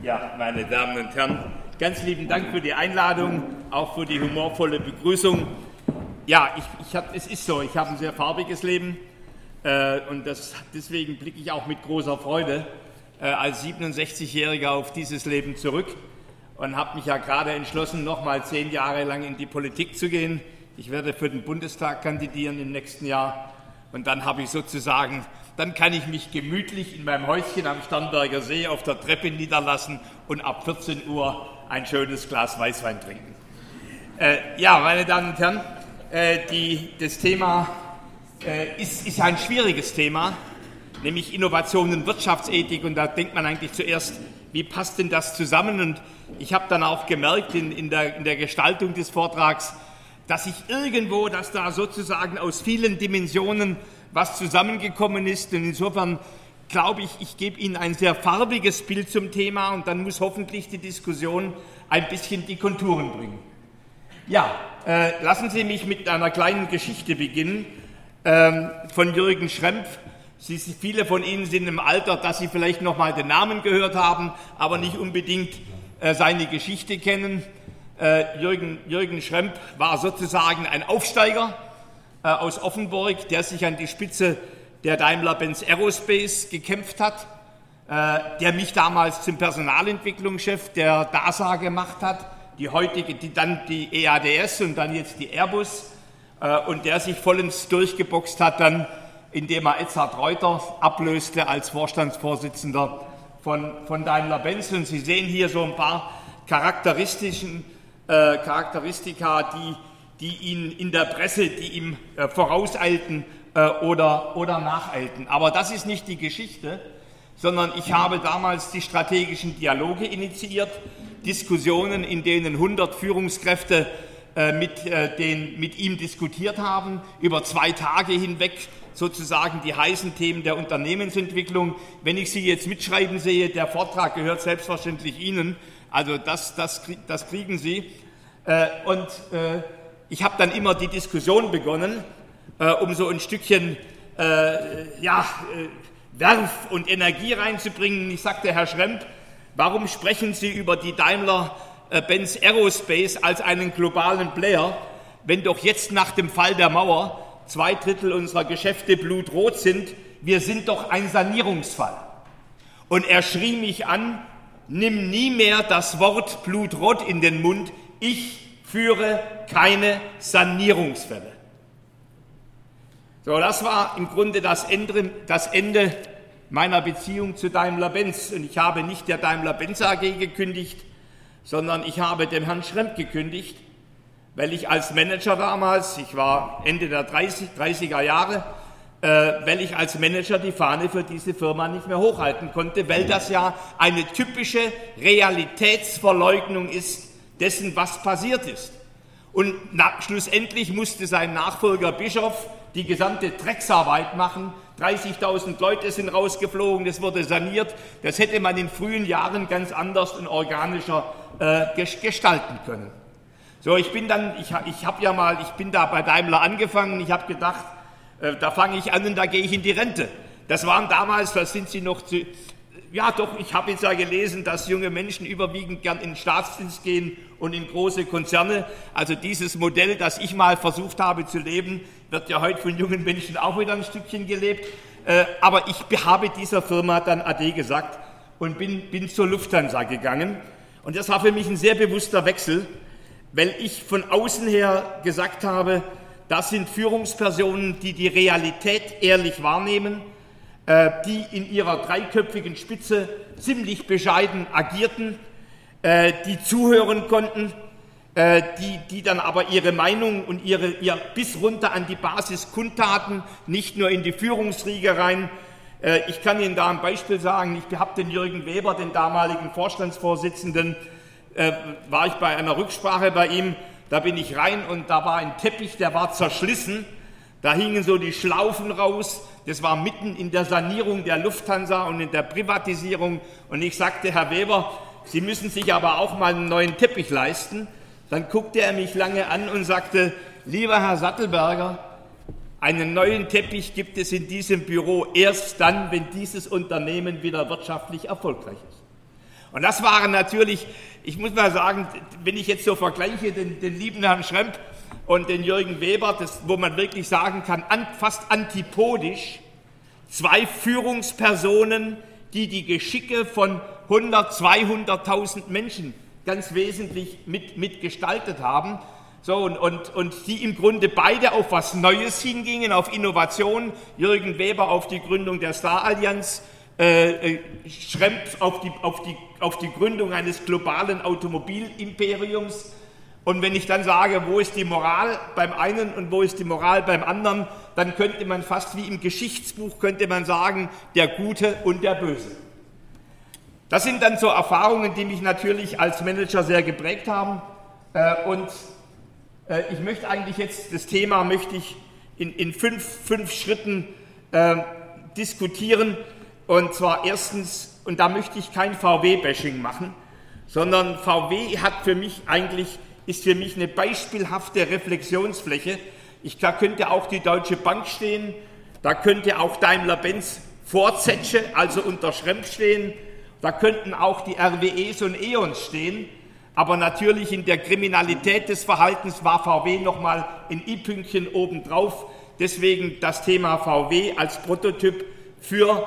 Ja, meine Damen und Herren, ganz lieben Dank für die Einladung, auch für die humorvolle Begrüßung. Ja, es ist so, ich habe ein sehr farbiges Leben und deswegen blicke ich auch mit großer Freude als 67-Jähriger auf dieses Leben zurück und habe mich ja gerade entschlossen, nochmal 10 Jahre lang in die Politik zu gehen. Ich werde für den Bundestag kandidieren im nächsten Jahr und dann habe ich sozusagen... Dann kann ich mich gemütlich in meinem Häuschen am Starnberger See auf der Treppe niederlassen und ab 14 Uhr ein schönes Glas Weißwein trinken. Ja, meine Damen und Herren, das Thema ist ein schwieriges Thema, nämlich Innovation und Wirtschaftsethik. Und da denkt man eigentlich zuerst, wie passt denn das zusammen? Und ich habe dann auch gemerkt in der Gestaltung des Vortrags, dass da sozusagen aus vielen Dimensionen was zusammengekommen ist. Und insofern glaube ich, ich gebe Ihnen ein sehr farbiges Bild zum Thema und dann muss hoffentlich die Diskussion ein bisschen die Konturen bringen. Ja, lassen Sie mich mit einer kleinen Geschichte beginnen von Jürgen Schrempf. Viele von Ihnen sind im Alter, dass Sie vielleicht noch mal den Namen gehört haben, aber nicht unbedingt seine Geschichte kennen. Jürgen Schrempf war sozusagen ein Aufsteiger aus Offenburg, der sich an die Spitze der Daimler-Benz Aerospace gekämpft hat, der mich damals zum Personalentwicklungschef der DASA gemacht hat, dann die EADS und dann jetzt die Airbus, und der sich vollends durchgeboxt hat dann, indem er Edzard Reuter ablöste als Vorstandsvorsitzender von Daimler-Benz. Und Sie sehen hier so ein paar Charakteristika, die ihn in der Presse, die ihm vorauseilten oder nacheilten. Aber das ist nicht die Geschichte, sondern ich habe damals die strategischen Dialoge initiiert, Diskussionen, in denen 100 Führungskräfte mit ihm diskutiert haben, über 2 Tage hinweg sozusagen die heißen Themen der Unternehmensentwicklung. Wenn ich Sie jetzt mitschreiben sehe, der Vortrag gehört selbstverständlich Ihnen, also das kriegen Sie. Ich habe dann immer die Diskussion begonnen, um so ein Stückchen Werf und Energie reinzubringen. Ich sagte, Herr Schrempf, warum sprechen Sie über die Daimler-Benz Aerospace als einen globalen Player, wenn doch jetzt nach dem Fall der Mauer 2/3 unserer Geschäfte blutrot sind? Wir sind doch ein Sanierungsfall. Und er schrie mich an, nimm nie mehr das Wort blutrot in den Mund, ich führe keine Sanierungsfälle. So, das war im Grunde das Ende meiner Beziehung zu Daimler-Benz. Und ich habe nicht der Daimler-Benz AG gekündigt, sondern ich habe dem Herrn Schrempf gekündigt, weil ich als Manager damals, ich war Ende der 30er Jahre, weil ich als Manager die Fahne für diese Firma nicht mehr hochhalten konnte, weil das ja eine typische Realitätsverleugnung ist dessen, was passiert ist. Und schlussendlich musste sein Nachfolger Bischof die gesamte Drecksarbeit machen. 30.000 Leute sind rausgeflogen, das wurde saniert. Das hätte man in frühen Jahren ganz anders und organischer gestalten können. So, ich bin da bei Daimler angefangen. Ich habe gedacht, da fange ich an und da gehe ich in die Rente. Das waren damals, da sind Sie noch zu... Ja, doch, ich habe jetzt ja gelesen, dass junge Menschen überwiegend gern in den Staatsdienst gehen und in große Konzerne. Also dieses Modell, das ich mal versucht habe zu leben, wird ja heute von jungen Menschen auch wieder ein Stückchen gelebt. Aber ich habe dieser Firma dann Ade gesagt und bin zur Lufthansa gegangen. Und das war für mich ein sehr bewusster Wechsel, weil ich von außen her gesagt habe, das sind Führungspersonen, die die Realität ehrlich wahrnehmen, die in ihrer dreiköpfigen Spitze ziemlich bescheiden agierten, die zuhören konnten, die dann aber ihre Meinung und ihr bis runter an die Basis kundtaten, nicht nur in die Führungsriege rein. Ich kann Ihnen da ein Beispiel sagen, ich habe den Jürgen Weber, den damaligen Vorstandsvorsitzenden, war ich bei einer Rücksprache bei ihm, da bin ich rein und da war ein Teppich, der war zerschlissen, da hingen so die Schlaufen raus. Das war mitten in der Sanierung der Lufthansa und in der Privatisierung. Und ich sagte, Herr Weber, Sie müssen sich aber auch mal einen neuen Teppich leisten. Dann guckte er mich lange an und sagte, lieber Herr Sattelberger, einen neuen Teppich gibt es in diesem Büro erst dann, wenn dieses Unternehmen wieder wirtschaftlich erfolgreich ist. Und das waren natürlich, ich muss mal sagen, wenn ich jetzt so vergleiche, den lieben Herrn Schrempp und den Jürgen Weber, wo man wirklich sagen kann, fast antipodisch, zwei Führungspersonen, die die Geschicke von 100.000, 200.000 Menschen ganz wesentlich mitgestaltet haben. So, und die im Grunde beide auf was Neues hingingen, auf Innovation, Jürgen Weber auf die Gründung der Star-Allianz, Schrempp auf die Gründung eines globalen Automobilimperiums. Und wenn ich dann sage, wo ist die Moral beim einen und wo ist die Moral beim anderen, dann könnte man fast wie im Geschichtsbuch, könnte man sagen, der Gute und der Böse. Das sind dann so Erfahrungen, die mich natürlich als Manager sehr geprägt haben. Und ich möchte eigentlich jetzt, das Thema möchte ich in fünf Schritten diskutieren. Und zwar erstens, und da möchte ich kein VW-Bashing machen, sondern VW ist für mich eine beispielhafte Reflexionsfläche. Da könnte auch die Deutsche Bank stehen, da könnte auch Daimler-Benz Vorzetsche, also unter Schrempp stehen, da könnten auch die RWEs und E.ONs stehen. Aber natürlich in der Kriminalität des Verhaltens war VW nochmal ein i-Pünktchen obendrauf. Deswegen das Thema VW als Prototyp für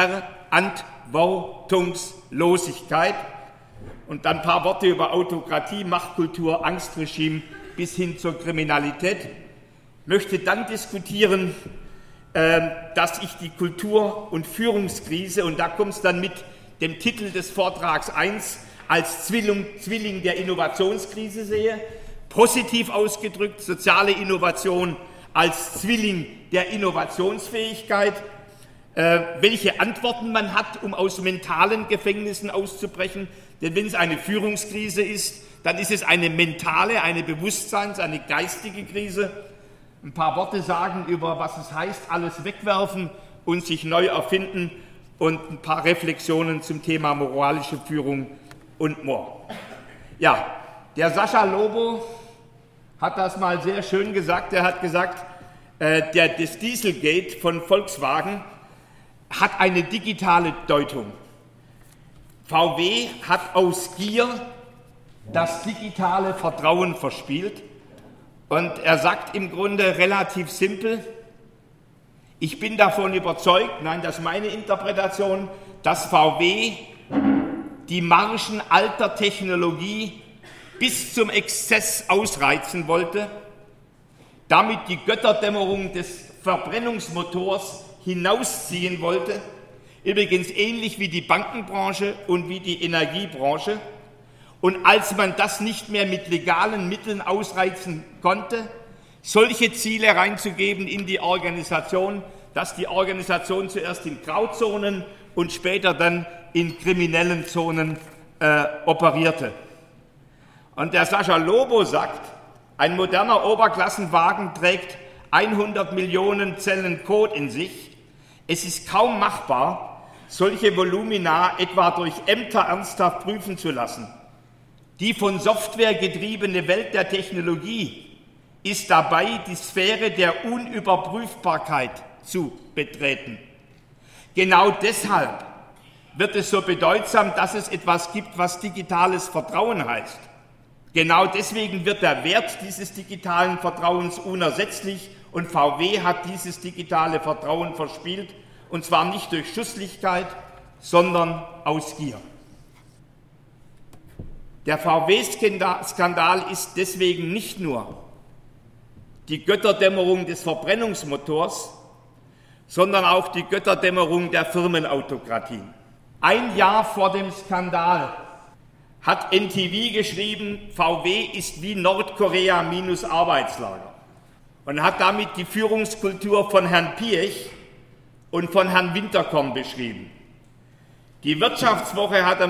Verantwortungslosigkeit. Und dann ein paar Worte über Autokratie, Machtkultur, Angstregime bis hin zur Kriminalität. Ich möchte dann diskutieren, dass ich die Kultur- und Führungskrise, und da kommt es dann mit dem Titel des Vortrags 1, als Zwilling der Innovationskrise sehe, positiv ausgedrückt, soziale Innovation als Zwilling der Innovationsfähigkeit, welche Antworten man hat, um aus mentalen Gefängnissen auszubrechen, denn wenn es eine Führungskrise ist, dann ist es eine mentale, eine Bewusstseins-, eine geistige Krise. Ein paar Worte sagen über, was es heißt, alles wegwerfen und sich neu erfinden und ein paar Reflexionen zum Thema moralische Führung und more. Ja, der Sascha Lobo hat das mal sehr schön gesagt. Er hat gesagt, das Dieselgate von Volkswagen hat eine digitale Deutung. VW hat aus Gier das digitale Vertrauen verspielt. Und er sagt im Grunde relativ simpel, ich bin davon überzeugt, nein, das ist meine Interpretation, dass VW die Margen alter Technologie bis zum Exzess ausreizen wollte, damit die Götterdämmerung des Verbrennungsmotors hinausziehen wollte, übrigens ähnlich wie die Bankenbranche und wie die Energiebranche. Und als man das nicht mehr mit legalen Mitteln ausreizen konnte, solche Ziele reinzugeben in die Organisation, dass die Organisation zuerst in Grauzonen und später dann in kriminellen Zonen operierte. Und der Sascha Lobo sagt, ein moderner Oberklassenwagen trägt 100 Millionen Zellen Code in sich. Es ist kaum machbar, solche Volumina etwa durch Ämter ernsthaft prüfen zu lassen. Die von Software getriebene Welt der Technologie ist dabei, die Sphäre der Unüberprüfbarkeit zu betreten. Genau deshalb wird es so bedeutsam, dass es etwas gibt, was digitales Vertrauen heißt. Genau deswegen wird der Wert dieses digitalen Vertrauens unersetzlich und VW hat dieses digitale Vertrauen verspielt, und zwar nicht durch Schusslichkeit, sondern aus Gier. Der VW-Skandal ist deswegen nicht nur die Götterdämmerung des Verbrennungsmotors, sondern auch die Götterdämmerung der Firmenautokratie. Ein Jahr vor dem Skandal hat NTV geschrieben, VW ist wie Nordkorea minus Arbeitslager und hat damit die Führungskultur von Herrn Piech und von Herrn Winterkorn beschrieben. Die Wirtschaftswoche hat am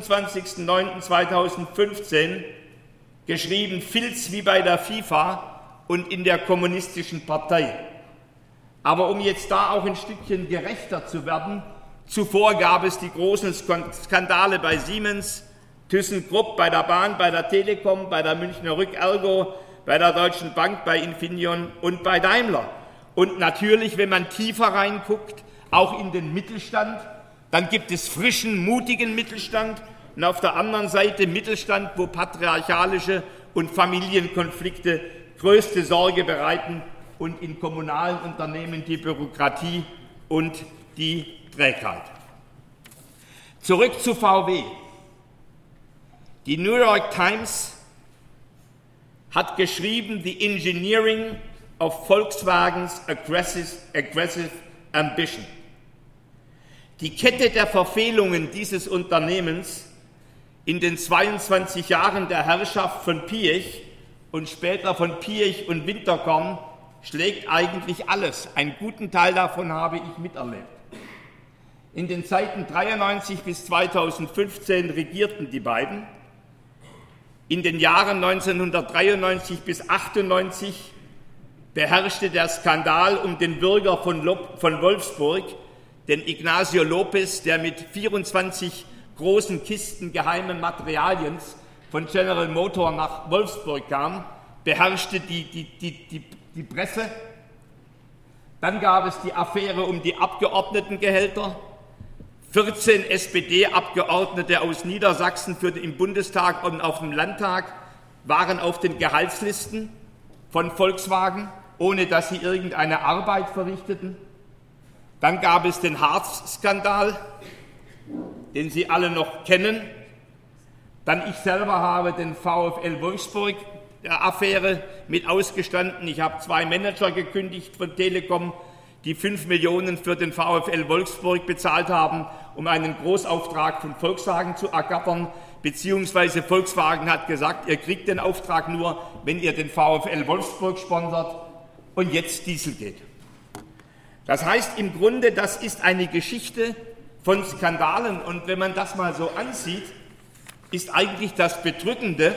25.09.2015 geschrieben, Filz wie bei der FIFA und in der kommunistischen Partei. Aber um jetzt da auch ein Stückchen gerechter zu werden, zuvor gab es die großen Skandale bei Siemens, ThyssenKrupp, bei der Bahn, bei der Telekom, bei der Münchner Rück Ergo, bei der Deutschen Bank, bei Infineon und bei Daimler. Und natürlich, wenn man tiefer reinguckt, auch in den Mittelstand, dann gibt es frischen, mutigen Mittelstand und auf der anderen Seite Mittelstand, wo patriarchalische und Familienkonflikte größte Sorge bereiten und in kommunalen Unternehmen die Bürokratie und die Trägheit. Zurück zu VW. Die New York Times hat geschrieben, The Engineering of Volkswagen's aggressive ambition. Die Kette der Verfehlungen dieses Unternehmens in den 22 Jahren der Herrschaft von Piëch und später von Piëch und Winterkorn schlägt eigentlich alles. Einen guten Teil davon habe ich miterlebt. In den Zeiten 1993 bis 2015 regierten die beiden. In den Jahren 1993 bis 1998 beherrschte der Skandal um den Bürger von Wolfsburg, den Ignacio Lopez, der mit 24 großen Kisten geheimen Materialiens von General Motors nach Wolfsburg kam, beherrschte die Presse. Dann gab es die Affäre um die Abgeordnetengehälter. 14 SPD-Abgeordnete aus Niedersachsen im Bundestag und auf dem Landtag waren auf den Gehaltslisten von Volkswagen, ohne dass sie irgendeine Arbeit verrichteten. Dann gab es den Harz-Skandal, den Sie alle noch kennen. Dann ich selber habe den VfL Wolfsburg-Affäre mit ausgestanden. Ich habe 2 Manager gekündigt von Telekom, die 5 Millionen für den VfL Wolfsburg bezahlt haben, um einen Großauftrag von Volkswagen zu ergattern, beziehungsweise Volkswagen hat gesagt, ihr kriegt den Auftrag nur, wenn ihr den VfL Wolfsburg sponsert und jetzt Dieselgate. Das heißt im Grunde, das ist eine Geschichte von Skandalen und wenn man das mal so ansieht, ist eigentlich das Bedrückende,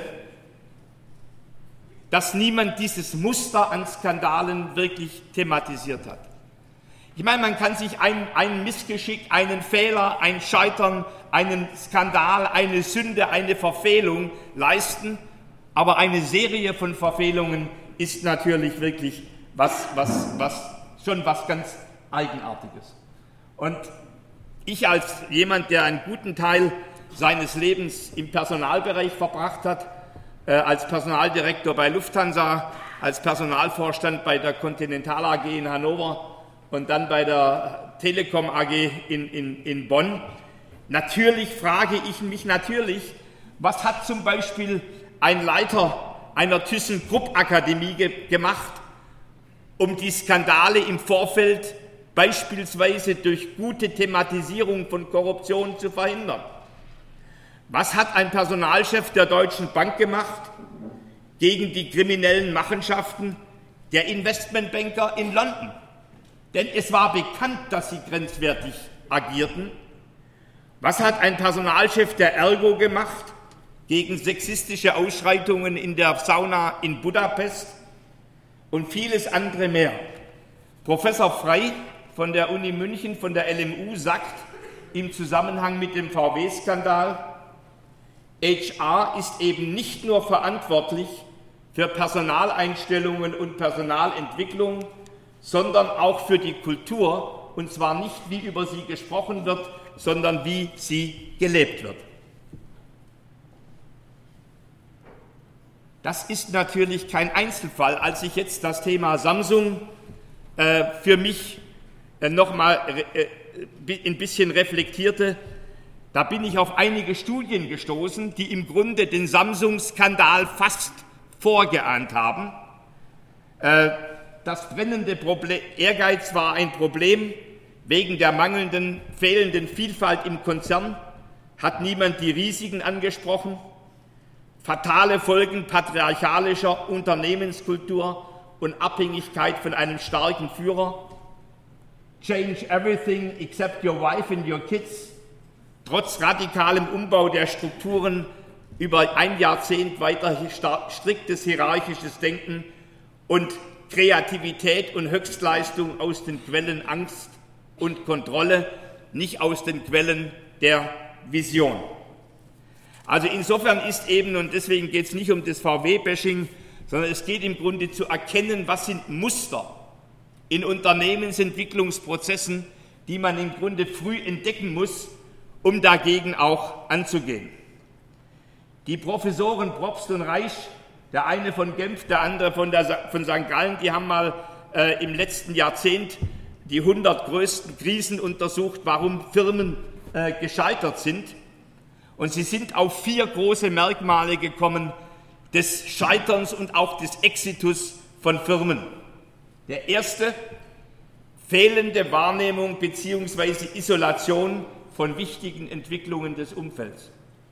dass niemand dieses Muster an Skandalen wirklich thematisiert hat. Ich meine, man kann sich ein Missgeschick, einen Fehler, ein Scheitern, einen Skandal, eine Sünde, eine Verfehlung leisten, aber eine Serie von Verfehlungen ist natürlich wirklich was ganz Eigenartiges. Und ich als jemand, der einen guten Teil seines Lebens im Personalbereich verbracht hat, als Personaldirektor bei Lufthansa, als Personalvorstand bei der Continental AG in Hannover und dann bei der Telekom AG in Bonn. Natürlich frage ich mich was hat zum Beispiel ein Leiter einer ThyssenKrupp-Akademie gemacht, um die Skandale im Vorfeld beispielsweise durch gute Thematisierung von Korruption zu verhindern? Was hat ein Personalchef der Deutschen Bank gemacht gegen die kriminellen Machenschaften der Investmentbanker in London? Denn es war bekannt, dass sie grenzwertig agierten. Was hat ein Personalchef der Ergo gemacht gegen sexistische Ausschreitungen in der Sauna in Budapest? Und vieles andere mehr. Professor Frey von der Uni München, von der LMU, sagt im Zusammenhang mit dem VW-Skandal, HR ist eben nicht nur verantwortlich für Personaleinstellungen und Personalentwicklung, sondern auch für die Kultur, und zwar nicht, wie über sie gesprochen wird, sondern wie sie gelebt wird. Das ist natürlich kein Einzelfall. Als ich jetzt das Thema Samsung für mich nochmal ein bisschen reflektierte, da bin ich auf einige Studien gestoßen, die im Grunde den Samsung-Skandal fast vorgeahnt haben. Das brennende Ehrgeiz war ein Problem. Wegen der fehlenden Vielfalt im Konzern hat niemand die Risiken angesprochen. Fatale Folgen patriarchalischer Unternehmenskultur und Abhängigkeit von einem starken Führer. Change everything except your wife and your kids. Trotz radikalem Umbau der Strukturen über ein Jahrzehnt weiter striktes hierarchisches Denken und Kreativität und Höchstleistung aus den Quellen Angst und Kontrolle, nicht aus den Quellen der Vision. Also insofern ist eben, und deswegen geht es nicht um das VW-Bashing, sondern es geht im Grunde zu erkennen, was sind Muster in Unternehmensentwicklungsprozessen, die man im Grunde früh entdecken muss, um dagegen auch anzugehen. Die Professoren Probst und Reich, der eine von Genf, der andere von St. Gallen, die haben mal im letzten Jahrzehnt die 100 größten Krisen untersucht, warum Firmen gescheitert sind. Und sie sind auf 4 große Merkmale gekommen des Scheiterns und auch des Exitus von Firmen. Der erste, fehlende Wahrnehmung bzw. Isolation von wichtigen Entwicklungen des Umfelds.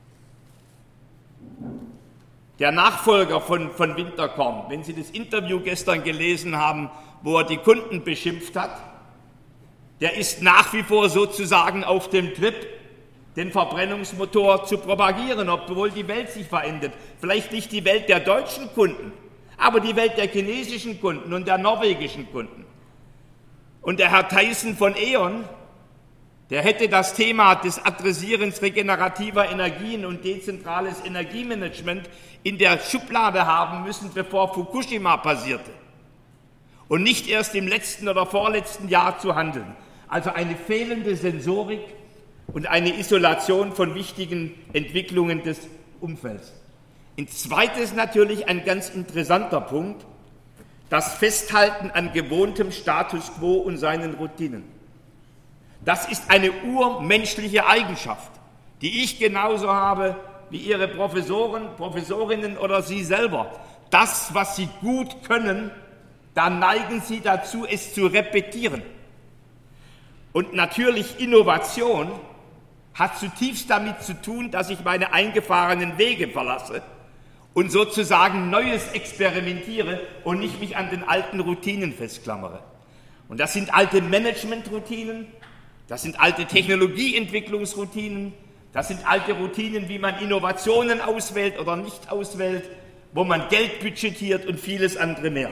Der Nachfolger von Winterkorn, wenn Sie das Interview gestern gelesen haben, wo er die Kunden beschimpft hat, der ist nach wie vor sozusagen auf dem Trip, den Verbrennungsmotor zu propagieren, obwohl die Welt sich verändert. Vielleicht nicht die Welt der deutschen Kunden, aber die Welt der chinesischen Kunden und der norwegischen Kunden. Und der Herr Theissen von E.ON, der hätte das Thema des Adressierens regenerativer Energien und dezentrales Energiemanagement in der Schublade haben müssen, bevor Fukushima passierte. Und nicht erst im letzten oder vorletzten Jahr zu handeln. Also eine fehlende Sensorik und eine Isolation von wichtigen Entwicklungen des Umfelds. Ein zweites natürlich ein ganz interessanter Punkt, das Festhalten an gewohntem Status quo und seinen Routinen. Das ist eine urmenschliche Eigenschaft, die ich genauso habe wie Ihre Professoren, Professorinnen oder Sie selber. Das, was Sie gut können, da neigen Sie dazu, es zu repetieren. Und natürlich Innovation hat zutiefst damit zu tun, dass ich meine eingefahrenen Wege verlasse und sozusagen Neues experimentiere und nicht mich an den alten Routinen festklammere. Und das sind alte Managementroutinen, das sind alte Technologieentwicklungsroutinen, das sind alte Routinen, wie man Innovationen auswählt oder nicht auswählt, wo man Geld budgetiert und vieles andere mehr.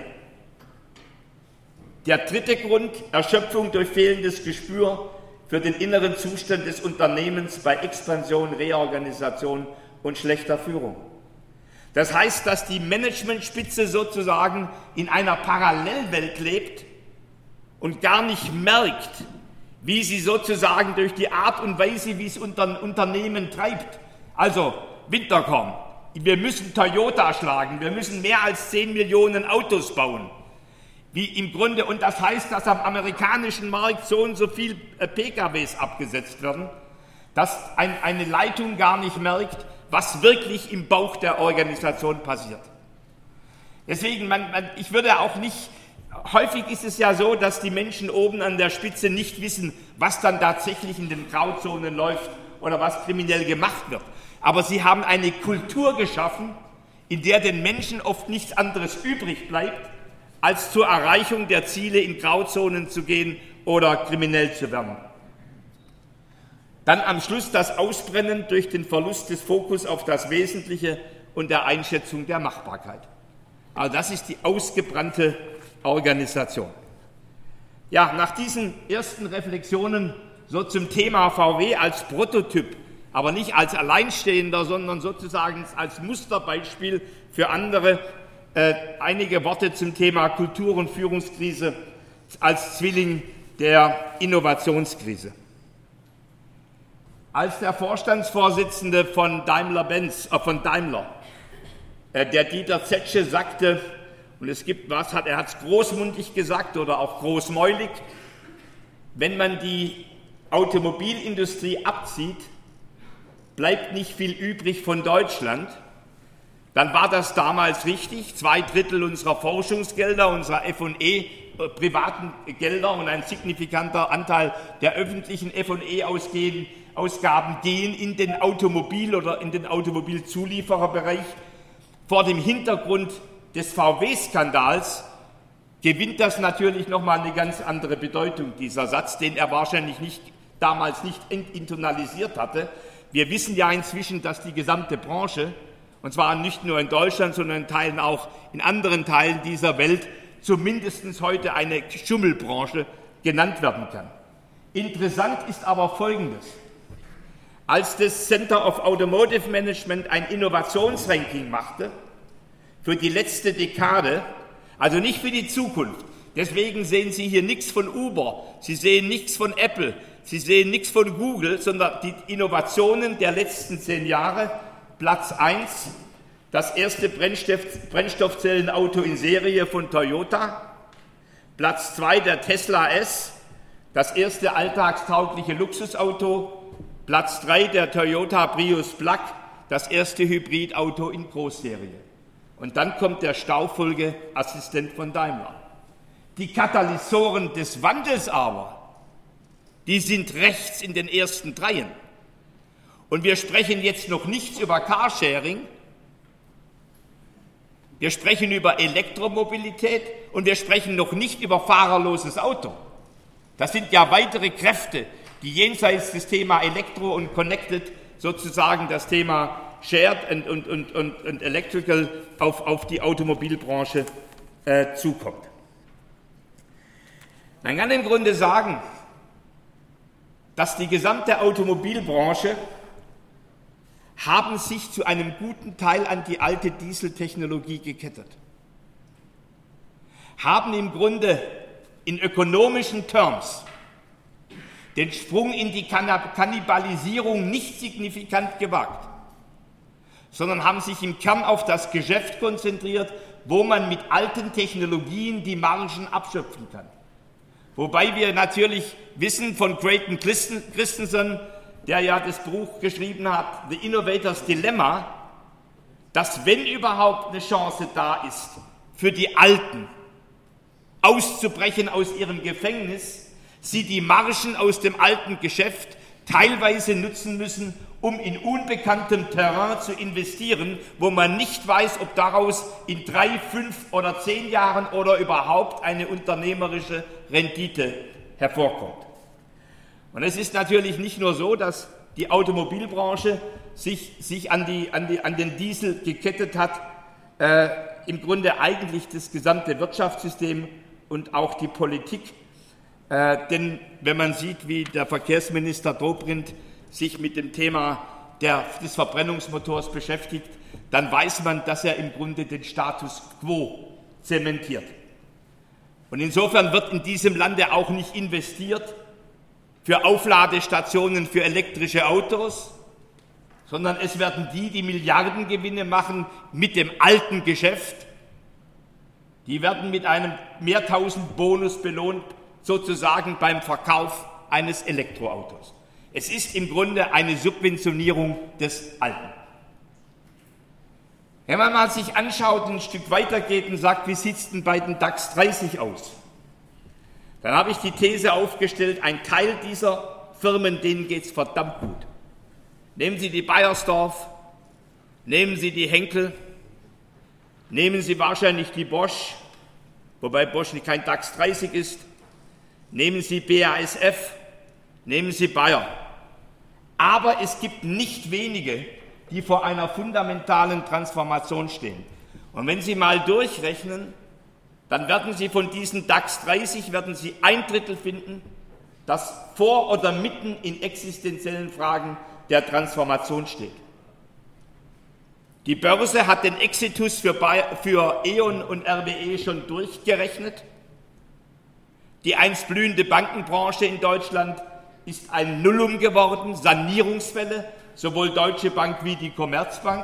Der dritte Grund, Erschöpfung durch fehlendes Gespür für den inneren Zustand des Unternehmens bei Expansion, Reorganisation und schlechter Führung. Das heißt, dass die Managementspitze sozusagen in einer Parallelwelt lebt und gar nicht merkt, wie sie sozusagen durch die Art und Weise, wie es Unternehmen treibt. Also Winterkorn, wir müssen Toyota schlagen, wir müssen mehr als 10 Millionen Autos bauen. Wie im Grunde, und das heißt, dass am amerikanischen Markt so und so viel PKWs abgesetzt werden, dass eine Leitung gar nicht merkt, was wirklich im Bauch der Organisation passiert. Deswegen, ich würde auch nicht, häufig ist es ja so, dass die Menschen oben an der Spitze nicht wissen, was dann tatsächlich in den Grauzonen läuft oder was kriminell gemacht wird. Aber sie haben eine Kultur geschaffen, in der den Menschen oft nichts anderes übrig bleibt, als zur Erreichung der Ziele in Grauzonen zu gehen oder kriminell zu werden. Dann am Schluss das Ausbrennen durch den Verlust des Fokus auf das Wesentliche und der Einschätzung der Machbarkeit. Also das ist die ausgebrannte Organisation. Ja, nach diesen ersten Reflexionen so zum Thema VW als Prototyp, aber nicht als Alleinstehender, sondern sozusagen als Musterbeispiel für andere, einige Worte zum Thema Kultur- und Führungskrise als Zwilling der Innovationskrise. Als der Vorstandsvorsitzende von Daimler, der Dieter Zetsche, sagte, und es gibt was, er hat es großmundig gesagt oder auch großmäulig, wenn man die Automobilindustrie abzieht, bleibt nicht viel übrig von Deutschland, dann war das damals richtig. 2/3 unserer Forschungsgelder, unserer F&E, privaten Gelder und ein signifikanter Anteil der öffentlichen F&E-Ausgaben gehen in den Automobil- oder in den Automobilzuliefererbereich. Vor dem Hintergrund des VW-Skandals gewinnt das natürlich nochmal eine ganz andere Bedeutung, dieser Satz, den er wahrscheinlich damals nicht internalisiert hatte. Wir wissen ja inzwischen, dass die gesamte Branche, und zwar nicht nur in Deutschland, sondern in Teilen auch in anderen Teilen dieser Welt, zumindest heute eine Schummelbranche genannt werden kann. Interessant ist aber Folgendes. Als das Center of Automotive Management ein Innovationsranking machte, für die letzte Dekade, also nicht für die Zukunft, deswegen sehen Sie hier nichts von Uber, Sie sehen nichts von Apple, Sie sehen nichts von Google, sondern die Innovationen der letzten 10 Jahre Platz 1, das erste Brennstoffzellenauto in Serie von Toyota. Platz 2 der Tesla S, das erste alltagstaugliche Luxusauto. Platz 3 der Toyota Prius Plug, das erste Hybridauto in Großserie. Und dann kommt der Staufolgeassistent von Daimler. Die Katalysoren des Wandels aber, die sind rechts in den ersten Reihen. Und wir sprechen jetzt noch nichts über Carsharing, wir sprechen über Elektromobilität und wir sprechen noch nicht über fahrerloses Auto. Das sind ja weitere Kräfte, die jenseits des Thema Elektro und Connected sozusagen das Thema Shared und Electrical auf die Automobilbranche zukommt. Man kann im Grunde sagen, dass die gesamte Automobilbranche haben sich zu einem guten Teil an die alte Dieseltechnologie gekettet, haben im Grunde in ökonomischen Terms den Sprung in die Kannibalisierung nicht signifikant gewagt, sondern haben sich im Kern auf das Geschäft konzentriert, wo man mit alten Technologien die Margen abschöpfen kann. Wobei wir natürlich wissen von Clayton Christensen, der ja das Buch geschrieben hat, The Innovator's Dilemma, dass wenn überhaupt eine Chance da ist, für die Alten auszubrechen aus ihrem Gefängnis, sie die Margen aus dem alten Geschäft teilweise nutzen müssen, um in unbekanntem Terrain zu investieren, wo man nicht weiß, ob daraus in 3, 5 oder 10 Jahren oder überhaupt eine unternehmerische Rendite hervorkommt. Und es ist natürlich nicht nur so, dass die Automobilbranche sich an den Diesel gekettet hat, im Grunde eigentlich das gesamte Wirtschaftssystem und auch die Politik. Denn wenn man sieht, wie der Verkehrsminister Dobrindt sich mit dem Thema des Verbrennungsmotors beschäftigt, dann weiß man, dass er im Grunde den Status quo zementiert. Und insofern wird in diesem Lande auch nicht investiert für Aufladestationen für elektrische Autos, sondern es werden die Milliardengewinne machen mit dem alten Geschäft, die werden mit einem Mehrtausend-Bonus belohnt, sozusagen beim Verkauf eines Elektroautos. Es ist im Grunde eine Subventionierung des Alten. Wenn man mal sich anschaut, ein Stück weitergeht und sagt, wie sieht es denn bei den DAX 30 aus? Dann habe ich die These aufgestellt, ein Teil dieser Firmen, denen geht es verdammt gut. Nehmen Sie die Beiersdorf, nehmen Sie die Henkel, nehmen Sie wahrscheinlich die Bosch, wobei Bosch kein DAX 30 ist, nehmen Sie BASF, nehmen Sie Bayer. Aber es gibt nicht wenige, die vor einer fundamentalen Transformation stehen. Und wenn Sie mal durchrechnen, dann werden Sie von diesen DAX 30 ein Drittel finden, das vor oder mitten in existenziellen Fragen der Transformation steht. Die Börse hat den Exitus für E.ON und RWE schon durchgerechnet. Die einst blühende Bankenbranche in Deutschland ist ein Nullum geworden, Sanierungsfälle, sowohl Deutsche Bank wie die Commerzbank.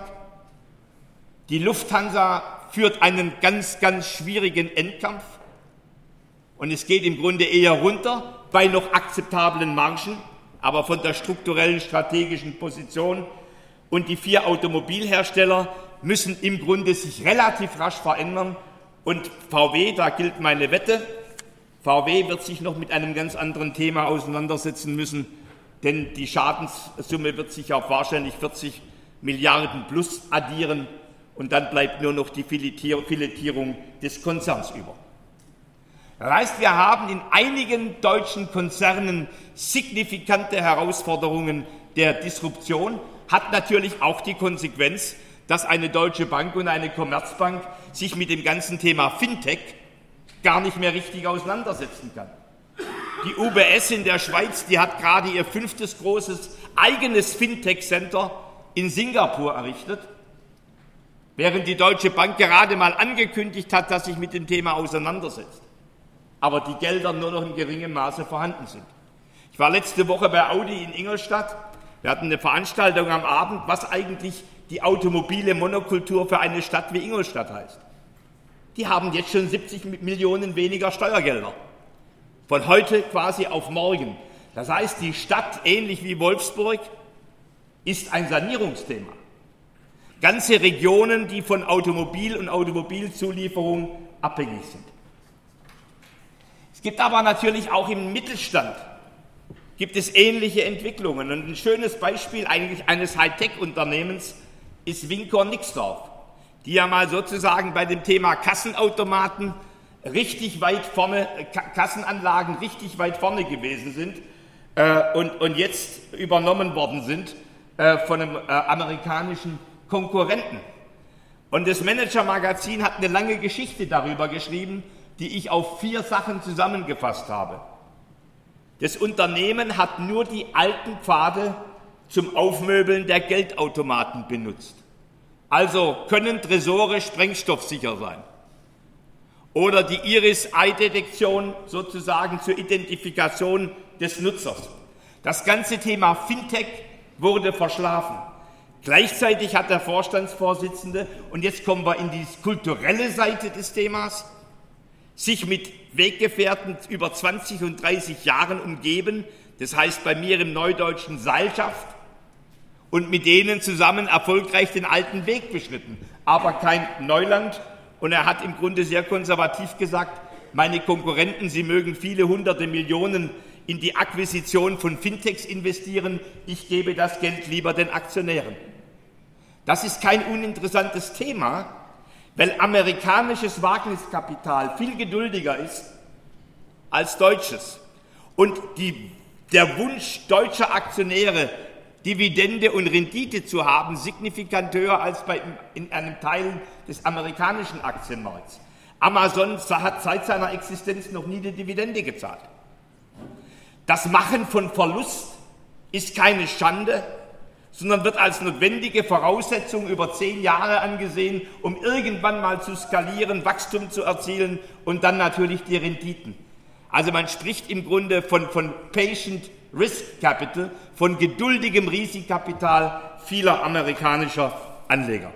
Die Lufthansa führt einen ganz, ganz schwierigen Endkampf und es geht im Grunde eher runter bei noch akzeptablen Margen, aber von der strukturellen strategischen Position. Und die 4 Automobilhersteller müssen im Grunde sich relativ rasch verändern. Und VW, da gilt meine Wette, VW wird sich noch mit einem ganz anderen Thema auseinandersetzen müssen, denn die Schadenssumme wird sich auf wahrscheinlich 40 Milliarden plus addieren und dann bleibt nur noch die Filetierung des Konzerns über. Das heißt, wir haben in einigen deutschen Konzernen signifikante Herausforderungen der Disruption, hat natürlich auch die Konsequenz, dass eine Deutsche Bank und eine Commerzbank sich mit dem ganzen Thema Fintech gar nicht mehr richtig auseinandersetzen kann. Die UBS in der Schweiz, die hat gerade ihr 5. großes eigenes Fintech-Center in Singapur errichtet, während die Deutsche Bank gerade mal angekündigt hat, dass sich mit dem Thema auseinandersetzt, aber die Gelder nur noch in geringem Maße vorhanden sind. Ich war letzte Woche bei Audi in Ingolstadt Wir hatten eine Veranstaltung am Abend, was eigentlich die automobile Monokultur für eine Stadt wie Ingolstadt heißt. Die haben jetzt schon 70 Millionen weniger Steuergelder. Von heute quasi auf morgen. Das heißt, die Stadt, ähnlich wie Wolfsburg, ist ein Sanierungsthema. Ganze Regionen, die von Automobil und Automobilzulieferung abhängig sind. Es gibt aber natürlich auch im Mittelstand gibt es ähnliche Entwicklungen. Und ein schönes Beispiel eigentlich eines Hightech-Unternehmens ist Wincor-Nixdorf, die ja mal sozusagen bei dem Thema Kassenautomaten richtig weit vorne, Kassenanlagen richtig weit vorne gewesen sind und jetzt übernommen worden sind von einem amerikanischen Konkurrenten. Und das Manager-Magazin hat eine lange Geschichte darüber geschrieben, die ich auf 4 Sachen zusammengefasst habe. Das Unternehmen hat nur die alten Pfade zum Aufmöbeln der Geldautomaten benutzt. Also können Tresore sprengstoffsicher sein. Oder die Iris-Eye-Detektion sozusagen zur Identifikation des Nutzers. Das ganze Thema Fintech wurde verschlafen. Gleichzeitig hat der Vorstandsvorsitzende, und jetzt kommen wir in die kulturelle Seite des Themas, sich mit Weggefährten über 20 und 30 Jahren umgeben, das heißt bei mir im Neudeutschen Seilschaft, und mit denen zusammen erfolgreich den alten Weg beschritten. Aber kein Neuland, und er hat im Grunde sehr konservativ gesagt, meine Konkurrenten, sie mögen viele hunderte Millionen in die Akquisition von Fintechs investieren, ich gebe das Geld lieber den Aktionären. Das ist kein uninteressantes Thema, weil amerikanisches Wagniskapital viel geduldiger ist als deutsches. Und der Wunsch deutscher Aktionäre, Dividende und Rendite zu haben, signifikant höher als in einem Teil des amerikanischen Aktienmarkts. Amazon hat seit seiner Existenz noch nie eine Dividende gezahlt. Das Machen von Verlust ist keine Schande, sondern wird als notwendige Voraussetzung über 10 Jahre angesehen, um irgendwann mal zu skalieren, Wachstum zu erzielen und dann natürlich die Renditen. Also man spricht im Grunde von Patient Risk Capital, von geduldigem Risikokapital vieler amerikanischer Anleger.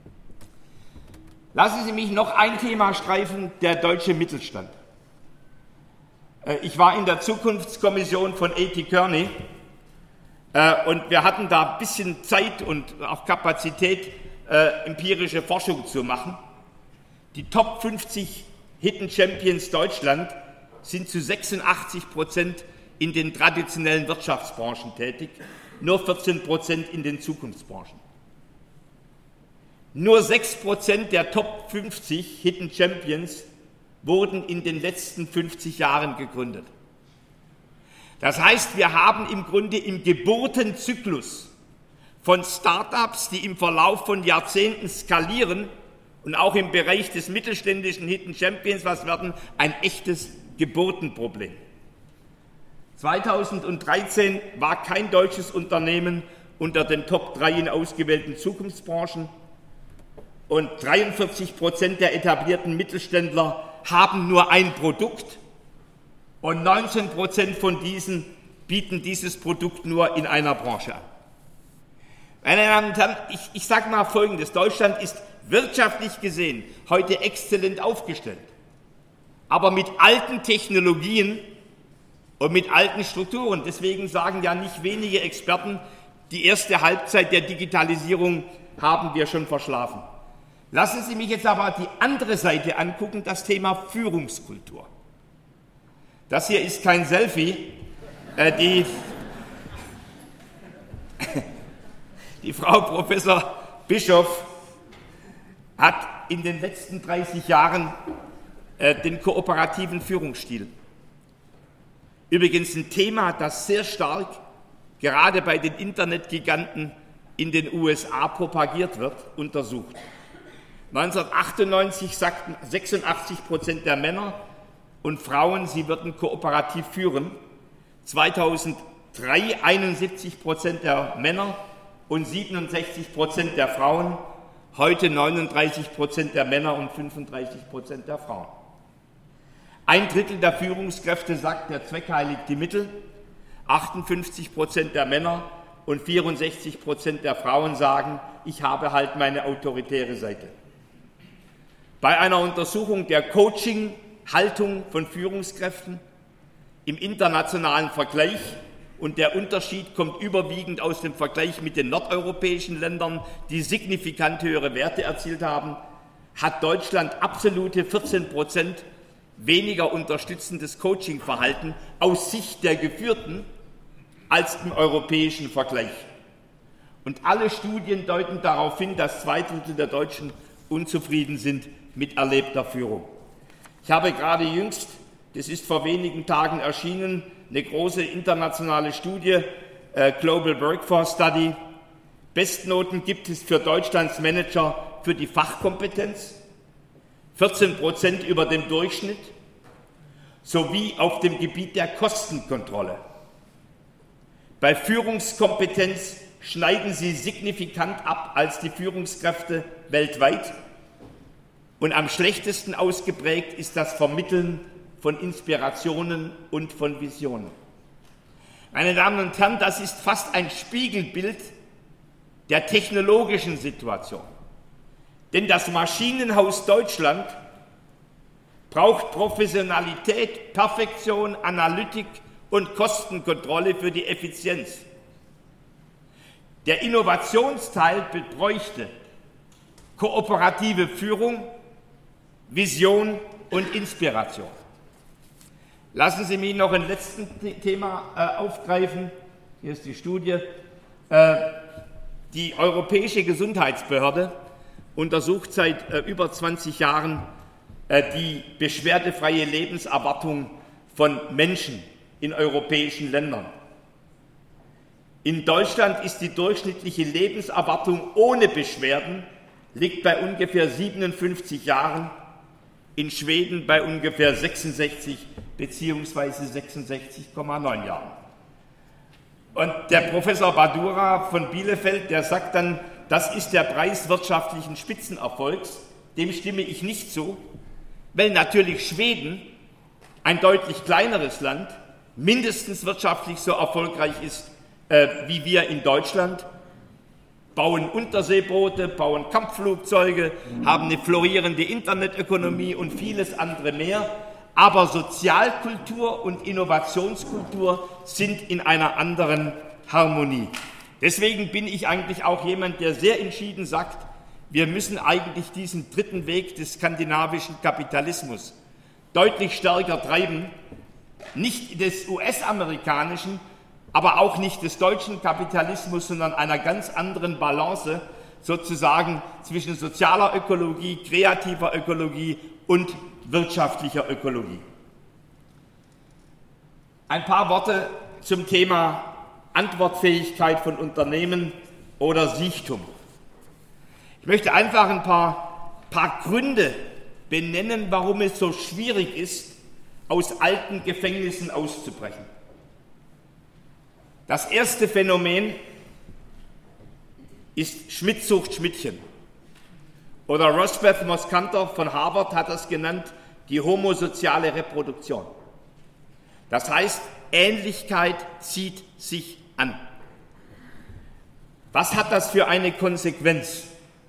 Lassen Sie mich noch ein Thema streifen, der deutsche Mittelstand. Ich war in der Zukunftskommission von A.T. Kearney und wir hatten da ein bisschen Zeit und auch Kapazität, empirische Forschung zu machen. Die Top 50 Hidden Champions Deutschland sind zu 86% in den traditionellen Wirtschaftsbranchen tätig, nur 14% in den Zukunftsbranchen. Nur 6% der Top 50 Hidden Champions wurden in den letzten 50 Jahren gegründet. Das heißt, wir haben im Grunde im Geburtenzyklus von Start-ups, die im Verlauf von Jahrzehnten skalieren und auch im Bereich des mittelständischen Hidden Champions was werden, ein echtes Geburtenproblem. 2013 war kein deutsches Unternehmen unter den Top 3 in ausgewählten Zukunftsbranchen und 43% der etablierten Mittelständler haben nur ein Produkt und 19% von diesen bieten dieses Produkt nur in einer Branche an. Meine Damen und Herren, ich sage mal Folgendes: Deutschland ist wirtschaftlich gesehen heute exzellent aufgestellt, aber mit alten Technologien und mit alten Strukturen. Deswegen sagen ja nicht wenige Experten, die erste Halbzeit der Digitalisierung haben wir schon verschlafen. Lassen Sie mich jetzt aber die andere Seite angucken, das Thema Führungskultur. Das hier ist kein Selfie. Die Frau Professor Bischof hat in den letzten 30 Jahren den kooperativen Führungsstil. Übrigens ein Thema, das sehr stark gerade bei den Internetgiganten in den USA propagiert wird, untersucht. 1998 sagten 86% der Männer und Frauen, sie würden kooperativ führen. 2003 71% der Männer und 67% der Frauen. Heute 39% der Männer und 35% der Frauen. 1/3 der Führungskräfte sagt, der Zweck heiligt die Mittel. 58% der Männer und 64% der Frauen sagen, ich habe halt meine autoritäre Seite. Bei einer Untersuchung der Coaching-Haltung von Führungskräften im internationalen Vergleich, und der Unterschied kommt überwiegend aus dem Vergleich mit den nordeuropäischen Ländern, die signifikant höhere Werte erzielt haben, hat Deutschland absolute 14% weniger unterstützendes Coachingverhalten aus Sicht der Geführten als im europäischen Vergleich. Und alle Studien deuten darauf hin, dass 2/3 der Deutschen unzufrieden sind mit erlebter Führung. Ich habe gerade jüngst, das ist vor wenigen Tagen erschienen, eine große internationale Studie, Global Workforce Study. Bestnoten gibt es für Deutschlands Manager für die Fachkompetenz, 14% über dem Durchschnitt, sowie auf dem Gebiet der Kostenkontrolle. Bei Führungskompetenz schneiden sie signifikant ab als die Führungskräfte weltweit. Und am schlechtesten ausgeprägt ist das Vermitteln von Inspirationen und von Visionen. Meine Damen und Herren, das ist fast ein Spiegelbild der technologischen Situation. Denn das Maschinenhaus Deutschland braucht Professionalität, Perfektion, Analytik und Kostenkontrolle für die Effizienz. Der Innovationsteil bräuchte kooperative Führung, Vision und Inspiration. Lassen Sie mich noch ein letztes Thema aufgreifen. Hier ist die Studie. Die Europäische Gesundheitsbehörde untersucht seit über 20 Jahren die beschwerdefreie Lebenserwartung von Menschen in europäischen Ländern. In Deutschland ist die durchschnittliche Lebenserwartung ohne Beschwerden liegt bei ungefähr 57 Jahren, in Schweden bei ungefähr 66 bzw. 66,9 Jahren. Und der Professor Badura von Bielefeld, der sagt dann, das ist der Preis wirtschaftlichen Spitzenerfolgs. Dem stimme ich nicht zu, weil natürlich Schweden, ein deutlich kleineres Land, mindestens wirtschaftlich so erfolgreich ist wie wir in Deutschland, bauen Unterseeboote, bauen Kampfflugzeuge, haben eine florierende Internetökonomie und vieles andere mehr. Aber Sozialkultur und Innovationskultur sind in einer anderen Harmonie. Deswegen bin ich eigentlich auch jemand, der sehr entschieden sagt, wir müssen eigentlich diesen dritten Weg des skandinavischen Kapitalismus deutlich stärker treiben, nicht des US-amerikanischen, aber auch nicht des deutschen Kapitalismus, sondern einer ganz anderen Balance sozusagen zwischen sozialer Ökologie, kreativer Ökologie und wirtschaftlicher Ökologie. Ein paar Worte zum Thema Antwortfähigkeit von Unternehmen oder Siechtum. Ich möchte einfach ein paar Gründe benennen, warum es so schwierig ist, aus alten Gefängnissen auszubrechen. Das erste Phänomen ist Schmidt-sucht-Schmidtchen. Oder Rosbeth Moskanter von Harvard hat das genannt, die homosoziale Reproduktion. Das heißt, Ähnlichkeit zieht sich an. Was hat das für eine Konsequenz?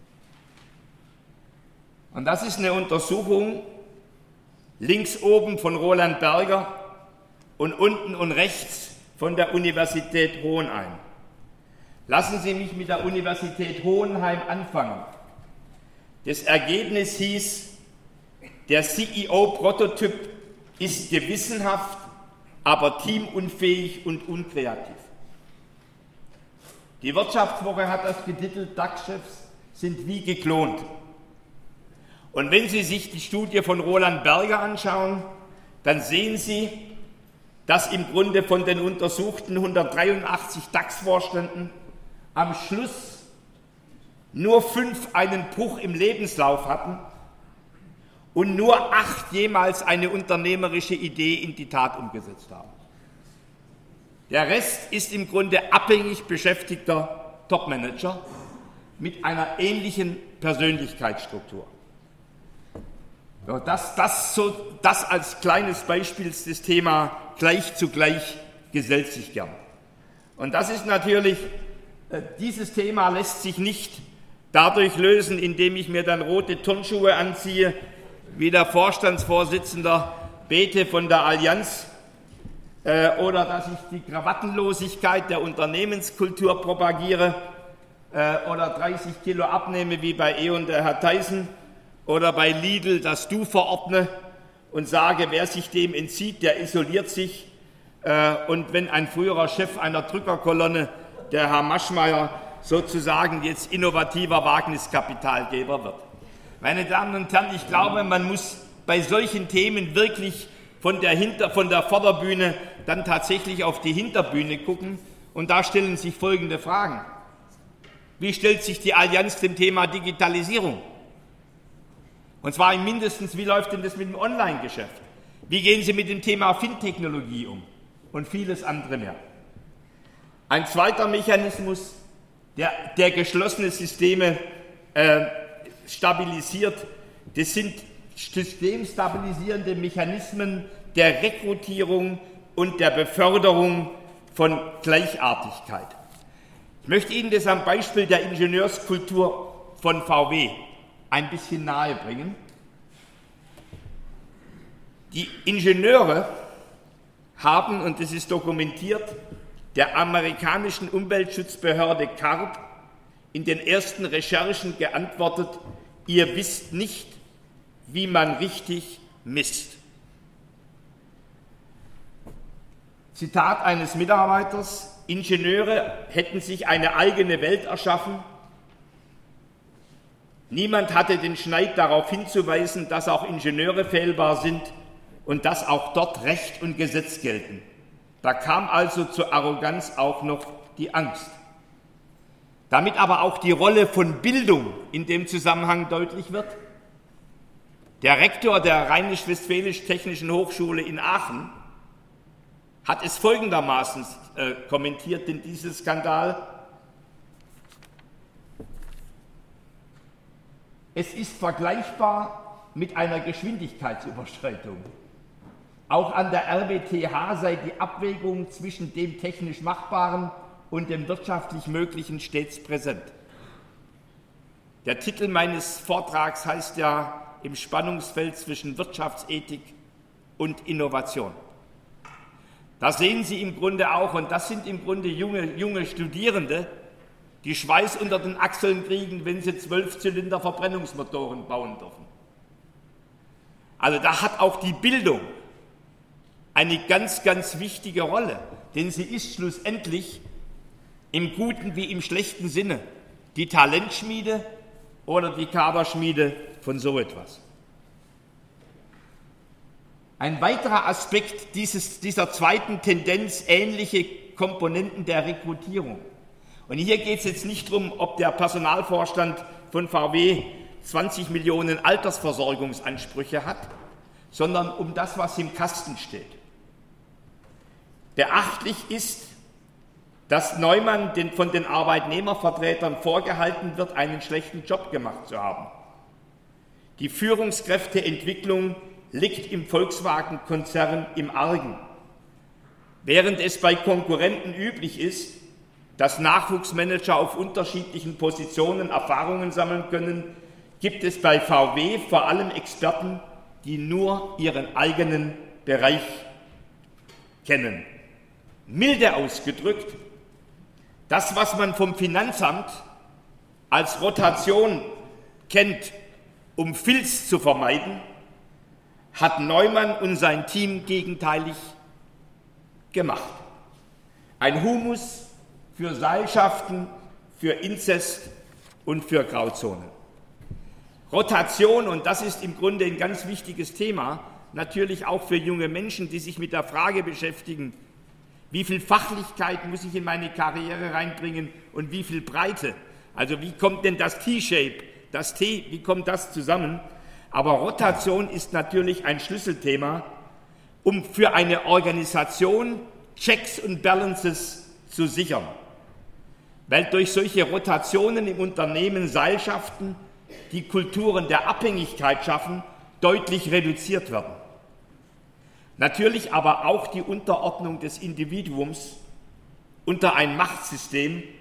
Und das ist eine Untersuchung, links oben von Roland Berger und unten und rechts von der Universität Hohenheim. Lassen Sie mich mit der Universität Hohenheim anfangen. Das Ergebnis hieß, der CEO-Prototyp ist gewissenhaft, aber teamunfähig und unkreativ. Die Wirtschaftswoche hat das getitelt, DAX-Chefs sind wie geklont. Und wenn Sie sich die Studie von Roland Berger anschauen, dann sehen Sie, dass im Grunde von den untersuchten 183 DAX-Vorständen am Schluss nur 5 einen Bruch im Lebenslauf hatten und nur 8 jemals eine unternehmerische Idee in die Tat umgesetzt haben. Der Rest ist im Grunde abhängig beschäftigter Topmanager mit einer ähnlichen Persönlichkeitsstruktur. Ja, das als kleines Beispiel ist das Thema gleich zu gleich gesellt sich gern. Und das ist natürlich Dieses Thema lässt sich nicht dadurch lösen, indem ich mir dann rote Turnschuhe anziehe, wie der Vorstandsvorsitzende Bethe von der Allianz, oder dass ich die Krawattenlosigkeit der Unternehmenskultur propagiere, oder 30 Kilo abnehme wie bei E.ON der Herr Theissen, oder bei Lidl das Du verordne und sage, wer sich dem entzieht, der isoliert sich. Und wenn ein früherer Chef einer Drückerkolonne, der Herr Maschmeyer, sozusagen jetzt innovativer Wagniskapitalgeber wird. Meine Damen und Herren, ich glaube, man muss bei solchen Themen wirklich von der Vorderbühne dann tatsächlich auf die Hinterbühne gucken. Und da stellen sich folgende Fragen. Wie stellt sich die Allianz dem Thema Digitalisierung? Und zwar mindestens, wie läuft denn das mit dem Online-Geschäft? Wie gehen Sie mit dem Thema Fintechnologie um? Und vieles andere mehr. Ein zweiter Mechanismus, der geschlossene Systeme stabilisiert, das sind systemstabilisierende Mechanismen der Rekrutierung und der Beförderung von Gleichartigkeit. Ich möchte Ihnen das am Beispiel der Ingenieurskultur von VW ein bisschen nahe bringen. Die Ingenieure haben, und das ist dokumentiert, der amerikanischen Umweltschutzbehörde CARB in den ersten Recherchen geantwortet: Ihr wisst nicht, wie man richtig misst. Zitat eines Mitarbeiters: Ingenieure hätten sich eine eigene Welt erschaffen. Niemand hatte den Schneid, darauf hinzuweisen, dass auch Ingenieure fehlbar sind und dass auch dort Recht und Gesetz gelten. Da kam also zur Arroganz auch noch die Angst. Damit aber auch die Rolle von Bildung in dem Zusammenhang deutlich wird. Der Rektor der Rheinisch-Westfälisch-Technischen Hochschule in Aachen hat es folgendermaßen kommentiert in diesem Skandal: Es ist vergleichbar mit einer Geschwindigkeitsüberschreitung. Auch an der RWTH sei die Abwägung zwischen dem technisch Machbaren und dem wirtschaftlich Möglichen stets präsent. Der Titel meines Vortrags heißt ja Im Spannungsfeld zwischen Wirtschaftsethik und Innovation. Da sehen Sie im Grunde auch, und das sind im Grunde junge Studierende, die Schweiß unter den Achseln kriegen, wenn sie 12-Zylinder-Verbrennungsmotoren bauen dürfen. Also da hat auch die Bildung eine ganz, ganz wichtige Rolle, denn sie ist schlussendlich im guten wie im schlechten Sinne die Talentschmiede oder die Kaderschmiede von so etwas. Ein weiterer Aspekt dieser zweiten Tendenz, ähnliche Komponenten der Rekrutierung. Und hier geht es jetzt nicht darum, ob der Personalvorstand von VW 20 Millionen Altersversorgungsansprüche hat, sondern um das, was im Kasten steht. Beachtlich ist, dass Neumann von den Arbeitnehmervertretern vorgehalten wird, einen schlechten Job gemacht zu haben. Die Führungskräfteentwicklung liegt im Volkswagen-Konzern im Argen. Während es bei Konkurrenten üblich ist, dass Nachwuchsmanager auf unterschiedlichen Positionen Erfahrungen sammeln können, gibt es bei VW vor allem Experten, die nur ihren eigenen Bereich kennen. Milde ausgedrückt, das, was man vom Finanzamt als Rotation kennt, um Filz zu vermeiden, hat Neumann und sein Team gegenteilig gemacht. Ein Humus für Seilschaften, für Inzest und für Grauzonen. Rotation, und das ist im Grunde ein ganz wichtiges Thema, natürlich auch für junge Menschen, die sich mit der Frage beschäftigen, wie viel Fachlichkeit muss ich in meine Karriere reinbringen und wie viel Breite? Also wie kommt denn das T-Shape, das T, wie kommt das zusammen? Aber Rotation ist natürlich ein Schlüsselthema, um für eine Organisation Checks und Balances zu sichern. Weil durch solche Rotationen im Unternehmen Seilschaften, die Kulturen der Abhängigkeit schaffen, deutlich reduziert werden. Natürlich aber auch die Unterordnung des Individuums unter ein Machtsystem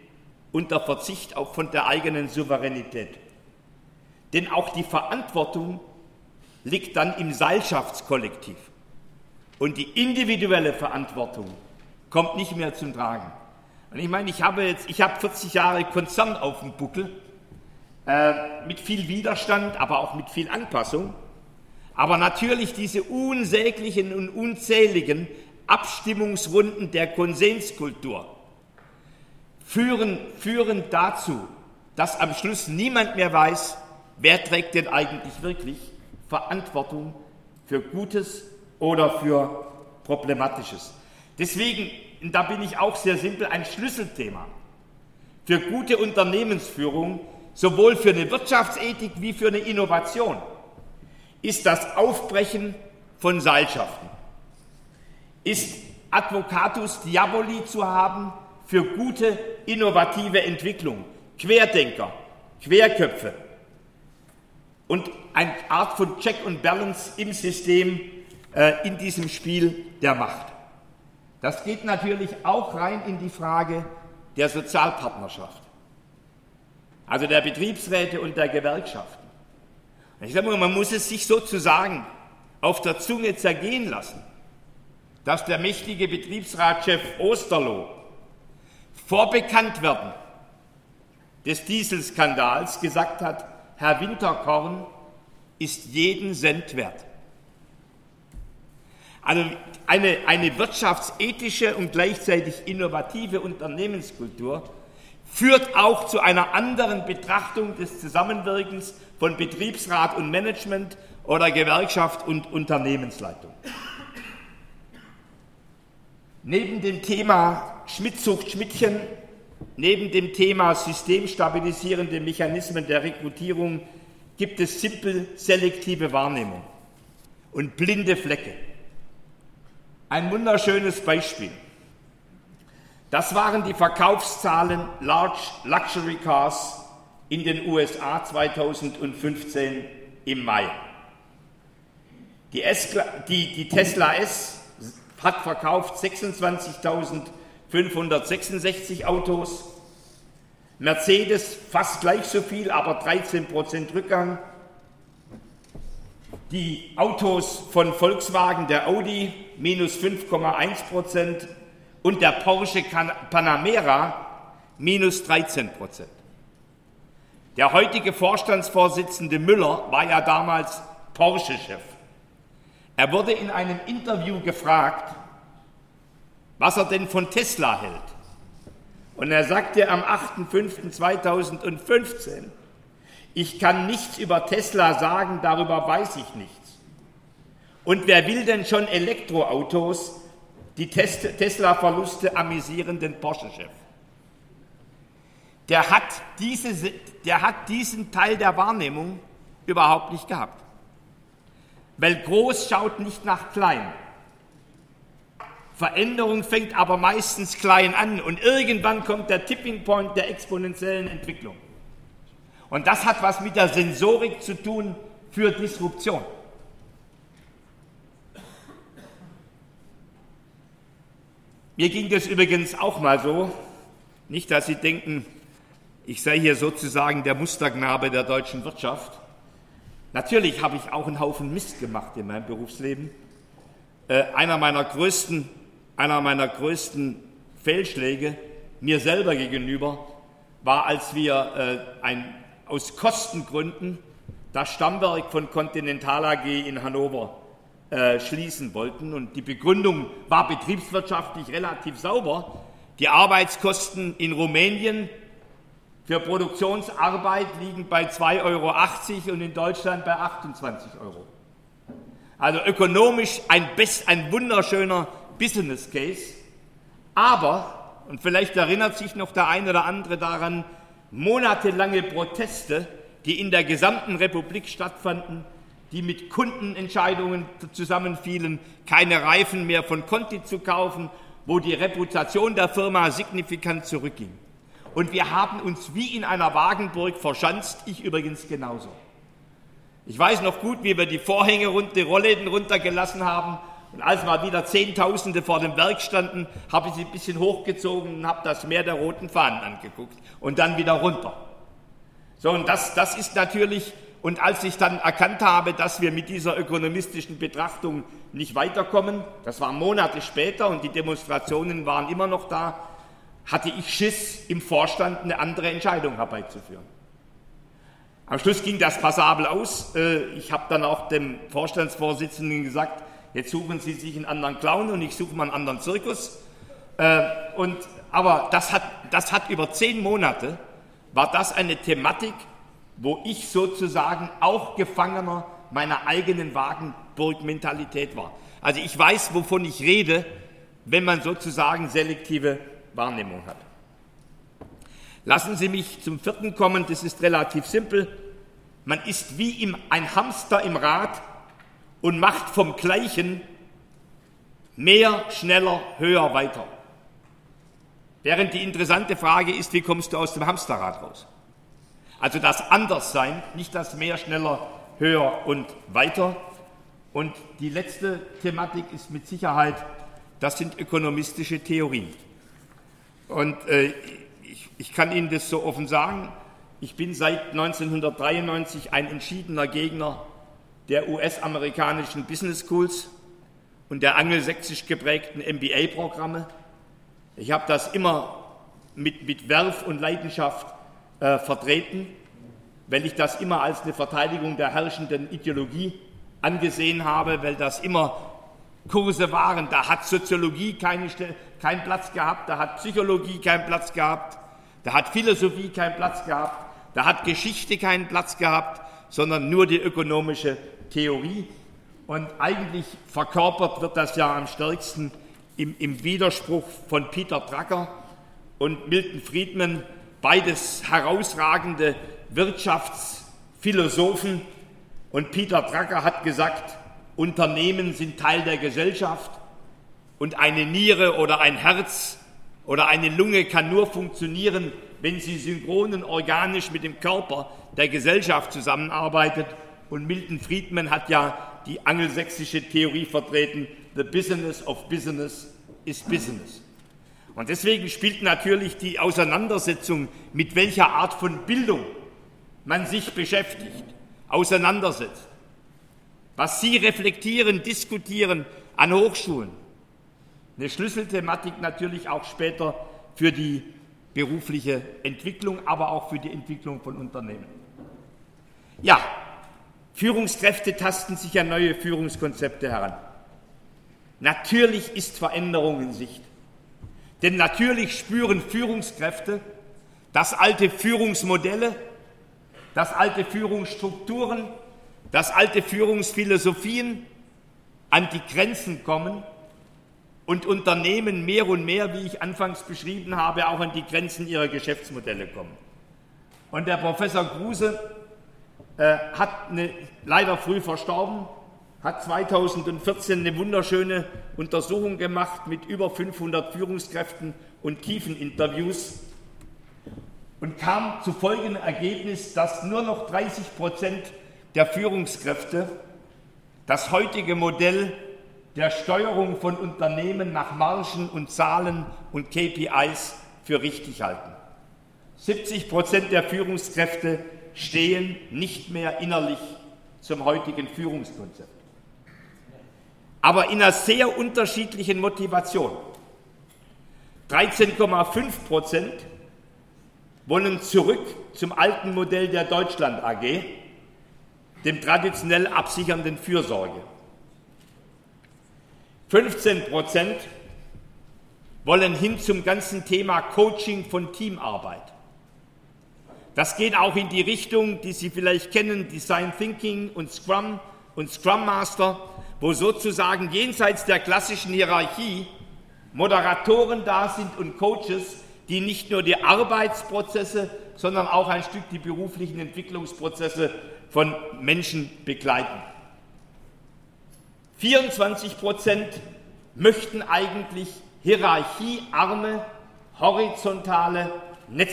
unter Verzicht auch von der eigenen Souveränität. Denn auch die Verantwortung liegt dann im Seilschaftskollektiv. Und die individuelle Verantwortung kommt nicht mehr zum Tragen. Und ich meine, ich habe 40 Jahre Konzern auf dem Buckel, mit viel Widerstand, aber auch mit viel Anpassung. Aber natürlich diese unsäglichen und unzähligen Abstimmungsrunden der Konsenskultur führen dazu, dass am Schluss niemand mehr weiß, wer trägt denn eigentlich wirklich Verantwortung für Gutes oder für Problematisches. Deswegen, und da bin ich auch sehr simpel, ein Schlüsselthema für gute Unternehmensführung, sowohl für eine Wirtschaftsethik wie für eine Innovation, ist das Aufbrechen von Seilschaften. Ist Advocatus Diaboli zu haben für gute, innovative Entwicklung, Querdenker, Querköpfe und eine Art von Check and Balance im System, in diesem Spiel der Macht. Das geht natürlich auch rein in die Frage der Sozialpartnerschaft, also der Betriebsräte und der Gewerkschaften. Und ich sage mal, man muss es sich sozusagen auf der Zunge zergehen lassen, dass der mächtige Betriebsratschef Osterloh vor Bekanntwerden des Dieselskandals gesagt hat, Herr Winterkorn ist jeden Cent wert. Also eine wirtschaftsethische und gleichzeitig innovative Unternehmenskultur führt auch zu einer anderen Betrachtung des Zusammenwirkens von Betriebsrat und Management oder Gewerkschaft und Unternehmensleitung. Neben dem Thema Schmidt-Sucht Schmidtchen, neben dem Thema systemstabilisierende Mechanismen der Rekrutierung gibt es simpel selektive Wahrnehmung und blinde Flecke. Ein wunderschönes Beispiel. Das waren die Verkaufszahlen Large Luxury Cars in den USA 2015 im Mai. Die Tesla S hat verkauft 26.566 Autos, Mercedes fast gleich so viel, aber 13% Rückgang. Die Autos von Volkswagen, der Audi, minus 5,1% und der Porsche Panamera, minus 13%. Der heutige Vorstandsvorsitzende Müller war ja damals Porsche-Chef. Er wurde in einem Interview gefragt, was er denn von Tesla hält. Und er sagte am 8.5.2015, ich kann nichts über Tesla sagen, darüber weiß ich nichts. Und wer will denn schon Elektroautos, die Tesla-Verluste amüsieren den Porsche-Chef? Der hat diesen Teil der Wahrnehmung überhaupt nicht gehabt. Weil groß schaut nicht nach klein. Veränderung fängt aber meistens klein an und irgendwann kommt der Tipping Point der exponentiellen Entwicklung. Und das hat was mit der Sensorik zu tun für Disruption. Mir ging das übrigens auch mal so, nicht, dass Sie denken, ich sei hier sozusagen der Musterknabe der deutschen Wirtschaft. Natürlich habe ich auch einen Haufen Mist gemacht in meinem Berufsleben. Einer meiner größten Fehlschläge mir selber gegenüber war, als wir aus Kostengründen das Stammwerk von Continental AG in Hannover schließen wollten. Und die Begründung war betriebswirtschaftlich relativ sauber. Die Arbeitskosten in Rumänien für Produktionsarbeit liegen bei 2,80 € und in Deutschland bei 28 €. Also ökonomisch ein wunderschöner Business Case, aber, und vielleicht erinnert sich noch der eine oder andere daran, monatelange Proteste, die in der gesamten Republik stattfanden, die mit Kundenentscheidungen zusammenfielen, keine Reifen mehr von Conti zu kaufen, wo die Reputation der Firma signifikant zurückging. Und wir haben uns wie in einer Wagenburg verschanzt, ich übrigens genauso. Ich weiß noch gut, wie wir die Vorhänge die Rollläden runtergelassen haben Und als mal wieder Zehntausende vor dem Werk standen, habe ich sie ein bisschen hochgezogen und habe das Meer der roten Fahnen angeguckt und dann wieder runter. So, und das ist natürlich, und als ich dann erkannt habe, dass wir mit dieser ökonomistischen Betrachtung nicht weiterkommen, das war Monate später und die Demonstrationen waren immer noch da, hatte ich Schiss, im Vorstand eine andere Entscheidung herbeizuführen. Am Schluss ging das passabel aus. Ich habe dann auch dem Vorstandsvorsitzenden gesagt, jetzt suchen Sie sich einen anderen Clown und ich suche mal einen anderen Zirkus. Aber das hat über 10 Monate, war das eine Thematik, wo ich sozusagen auch Gefangener meiner eigenen Wagenburg-Mentalität war. Also ich weiß, wovon ich rede, wenn man sozusagen selektive Wahrnehmung hat. Lassen Sie mich zum 4. kommen, das ist relativ simpel. Man ist wie ein Hamster im Rad und macht vom Gleichen mehr, schneller, höher, weiter. Während die interessante Frage ist, wie kommst du aus dem Hamsterrad raus? Also das Anderssein, nicht das mehr, schneller, höher und weiter. Und die letzte Thematik ist mit Sicherheit, das sind ökonomistische Theorien. Und ich kann Ihnen das so offen sagen, ich bin seit 1993 ein entschiedener Gegner der US-amerikanischen Business Schools und der angelsächsisch geprägten MBA-Programme. Ich habe das immer mit Werf und Leidenschaft vertreten, weil ich das immer als eine Verteidigung der herrschenden Ideologie angesehen habe, weil das immer Kurse waren, da hat Soziologie keinen Platz gehabt, da hat Psychologie keinen Platz gehabt, da hat Philosophie keinen Platz gehabt, da hat Geschichte keinen Platz gehabt, sondern nur die ökonomische Theorie. Und eigentlich verkörpert wird das ja am stärksten im Widerspruch von Peter Drucker und Milton Friedman, beides herausragende Wirtschaftsphilosophen. Und Peter Drucker hat gesagt, Unternehmen sind Teil der Gesellschaft und eine Niere oder ein Herz oder eine Lunge kann nur funktionieren, wenn sie synchron und organisch mit dem Körper der Gesellschaft zusammenarbeitet. Und Milton Friedman hat ja die angelsächsische Theorie vertreten, the business of business is business. Und deswegen spielt natürlich die Auseinandersetzung, mit welcher Art von Bildung man sich beschäftigt, auseinandersetzt, was Sie reflektieren, diskutieren an Hochschulen, eine Schlüsselthematik natürlich auch später für die berufliche Entwicklung, aber auch für die Entwicklung von Unternehmen. Ja, Führungskräfte tasten sich an neue Führungskonzepte heran. Natürlich ist Veränderung in Sicht. Denn natürlich spüren Führungskräfte, dass alte Führungsmodelle, dass alte Führungsstrukturen, dass alte Führungsphilosophien an die Grenzen kommen und Unternehmen mehr und mehr, wie ich anfangs beschrieben habe, auch an die Grenzen ihrer Geschäftsmodelle kommen. Und der Professor Kruse hat leider früh verstorben, hat 2014 eine wunderschöne Untersuchung gemacht mit über 500 Führungskräften und Tiefeninterviews und kam zu folgendem Ergebnis, dass nur noch 30% der Führungskräfte das heutige Modell der Steuerung von Unternehmen nach Margen und Zahlen und KPIs für richtig halten. 70% der Führungskräfte stehen nicht mehr innerlich zum heutigen Führungskonzept. Aber in einer sehr unterschiedlichen Motivation. 13,5% wollen zurück zum alten Modell der Deutschland AG, dem traditionell absichernden Fürsorge. 15% wollen hin zum ganzen Thema Coaching von Teamarbeit. Das geht auch in die Richtung, die Sie vielleicht kennen, Design Thinking und Scrum Master, wo sozusagen jenseits der klassischen Hierarchie Moderatoren da sind und Coaches, die nicht nur die Arbeitsprozesse, sondern auch ein Stück die beruflichen Entwicklungsprozesse von Menschen begleiten. 24% möchten eigentlich hierarchiearme, horizontale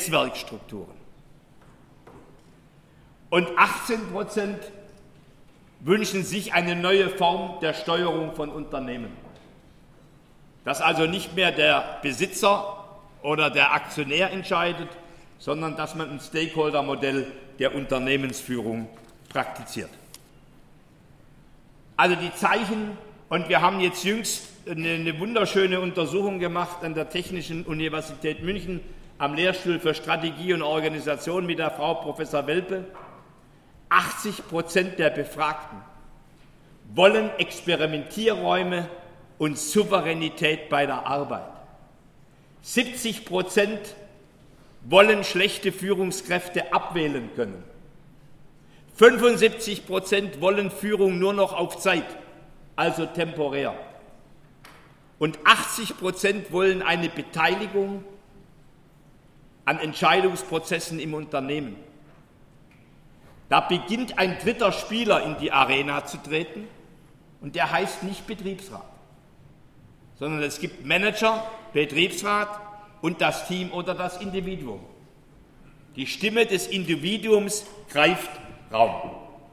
Netzwerkstrukturen. Und 18% wünschen sich eine neue Form der Steuerung von Unternehmen. Dass also nicht mehr der Besitzer oder der Aktionär entscheidet, sondern dass man ein Stakeholder-Modell der Unternehmensführung praktiziert. Also die Zeichen, und wir haben jetzt jüngst eine wunderschöne Untersuchung gemacht an der Technischen Universität München am Lehrstuhl für Strategie und Organisation mit der Frau Professor Welpe. 80% der Befragten wollen Experimentierräume und Souveränität bei der Arbeit. 70% wollen schlechte Führungskräfte abwählen können. 75% wollen Führung nur noch auf Zeit, also temporär. Und 80% wollen eine Beteiligung an Entscheidungsprozessen im Unternehmen. Da beginnt ein dritter Spieler in die Arena zu treten und der heißt nicht Betriebsrat, sondern es gibt Manager, Betriebsrat und das Team oder das Individuum. Die Stimme des Individuums greift Raum.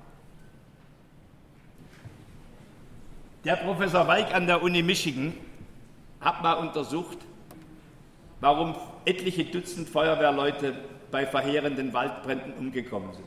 Der Professor Weig an der Uni Michigan hat mal untersucht, warum etliche Dutzend Feuerwehrleute bei verheerenden Waldbränden umgekommen sind.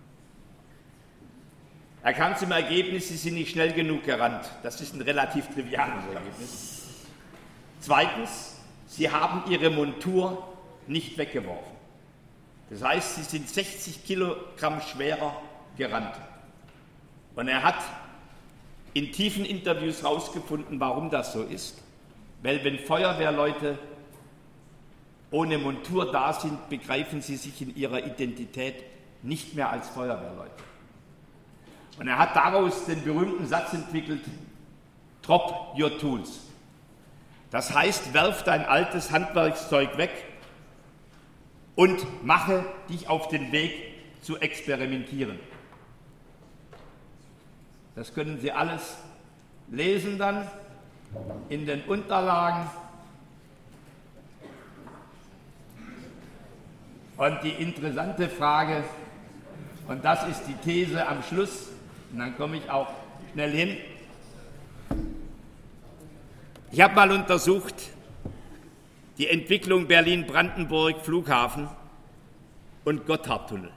Er kam zum Ergebnis, sie sind nicht schnell genug gerannt. Das ist ein relativ triviales Ergebnis. Zweitens, sie haben ihre Montur nicht weggeworfen. Das heißt, sie sind 60 Kilogramm schwerer gerannt. Und er hat in tiefen Interviews herausgefunden, warum das so ist. Weil wenn Feuerwehrleute ohne Montur da sind, begreifen sie sich in ihrer Identität nicht mehr als Feuerwehrleute. Und er hat daraus den berühmten Satz entwickelt, drop your tools. Das heißt, werf dein altes Handwerkszeug weg und mache dich auf den Weg zu experimentieren. Das können Sie alles lesen dann in den Unterlagen. Und die interessante Frage, und das ist die These am Schluss, und dann komme ich auch schnell hin. Ich habe mal untersucht die Entwicklung Berlin-Brandenburg Flughafen und Gotthardtunnel.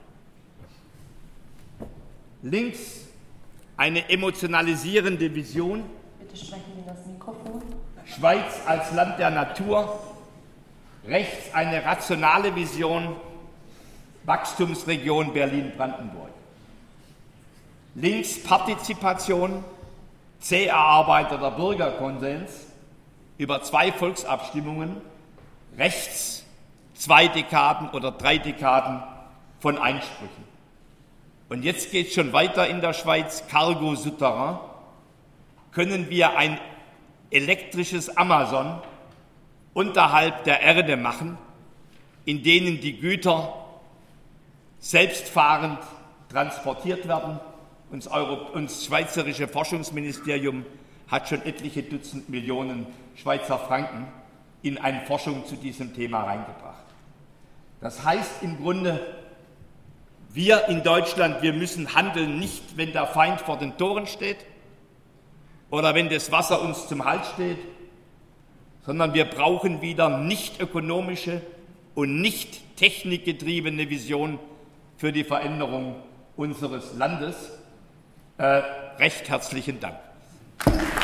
Links eine emotionalisierende Vision. Bitte sprechen Sie das Mikrofon. Schweiz als Land der Natur. Rechts eine rationale Vision. Wachstumsregion Berlin-Brandenburg. Links Partizipation, zäh erarbeiteter Bürgerkonsens über 2 Volksabstimmungen, rechts 2 Dekaden oder 3 Dekaden von Einsprüchen. Und jetzt geht es schon weiter in der Schweiz, Cargo Souterrain. Können wir ein elektrisches Amazon unterhalb der Erde machen, in denen die Güter selbstfahrend transportiert werden? Uns Schweizerische Forschungsministerium hat schon etliche Dutzend Millionen Schweizer Franken in eine Forschung zu diesem Thema reingebracht. Das heißt im Grunde, wir in Deutschland, wir müssen handeln, nicht wenn der Feind vor den Toren steht oder wenn das Wasser uns zum Hals steht, sondern wir brauchen wieder nicht ökonomische und nicht technikgetriebene Vision für die Veränderung unseres Landes. Recht herzlichen Dank.